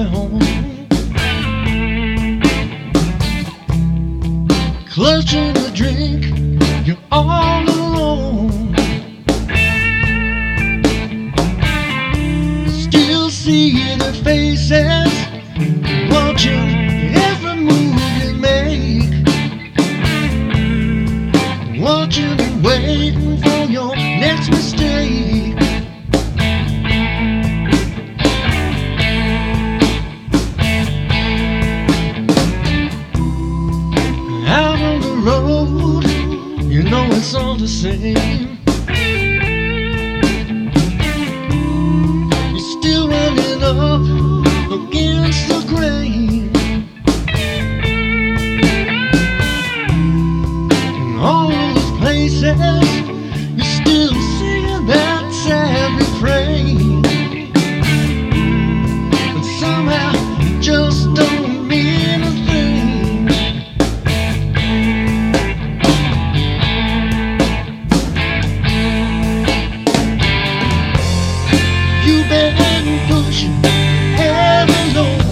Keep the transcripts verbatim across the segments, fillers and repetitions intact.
way home, clutching a drink, you're all alone. Still see their faces, watching every move they make, watching and waiting for your next mistake. Out on the road, you know it's all the same. You're still running up against the grain. In all those places, you're still singing that sad refrain. But somehow it just don't mean a thing. You've been pushing heavy load.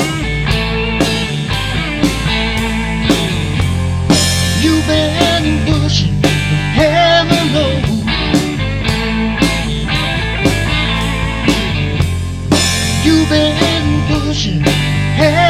You've been pushing heavy load. You've been pushing heavy